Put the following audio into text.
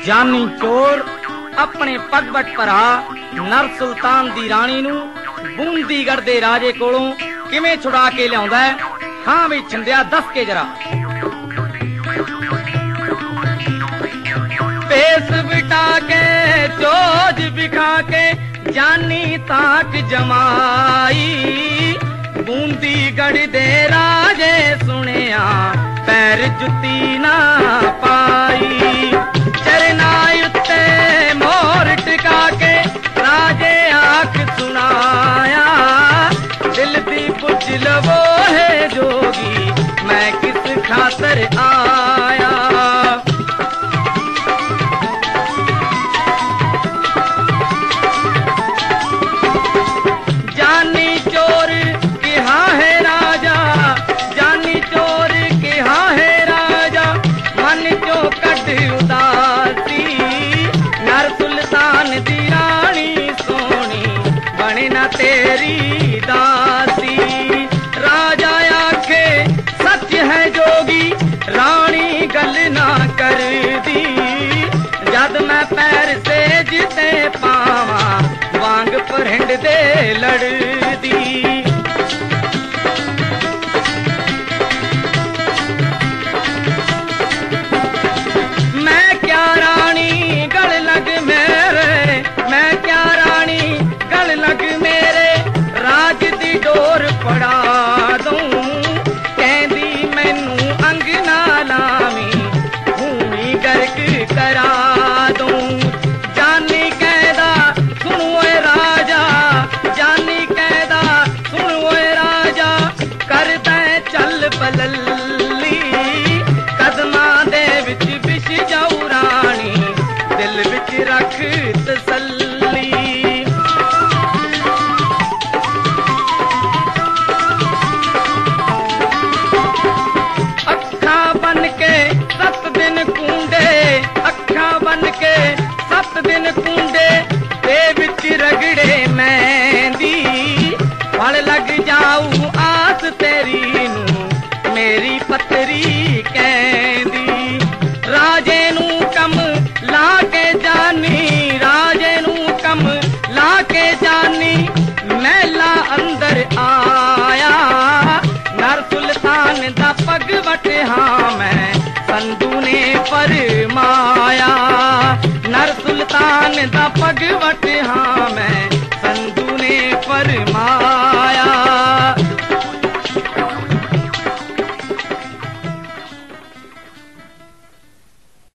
जानी चोर अपने पगवट भरा नर सुल्तान दी रानी नू बूंदीगढ़ दे राजे कोलों किवें छुड़ा के लियाउंदा है? हां वी छिंदिया दस के जरा। पेस बिठा के चोज बिखा के जानी ताक जमाई, बूंदीगढ़ दे राजे सुनिया पैर जुती ना पाई। चरना उत्ते मोर टिका के राजे आख सुनाया, दिल दी पुछ लवो है जोगी मैं किस खातर आया। जानी चोर कहा है राजा, जानी चोर कहा है राजा, मन चो कट उदासी, नर सुल्तान दी रानी सोनी बने ना तेरी दासी। राजा आखे सच है जोगी रानी गल ना कर दी, जद मैं पैर से जिते पावा वांग परहिंड दे लड़ दी। मैं क्या रानी गल लग मेरे, मैं क्या रानी गल लग मेरे, राज दी डोर पड़ा दूं, कहंदी मैनू अंग ना लावी भूमि गर्क करा दूं। जानी कहदा सुन ओए राजा, जानी कहदा सुन ओए राजा, करदा चल बलल्ली, कदमां दे विच विछ जाऊ रानी, दिल विच रख तसल्ली। अखा बन के 7 दिन कूंडे, अखा बन के 7 दिन कूंडे, दे विच रगड़े मेहंदी, फल लग जाऊ आस तेरी नू मेरी पतरी कहंदी। राजे नू कम ला के जानी, राजे नू कम ला के जानी, मैला अंदर आया, नर सुल्तान दा पगवट हां मैं संधू ने फरमाया, नर सुल्तान दा पगवट हां मैं संधू ने फरमाया।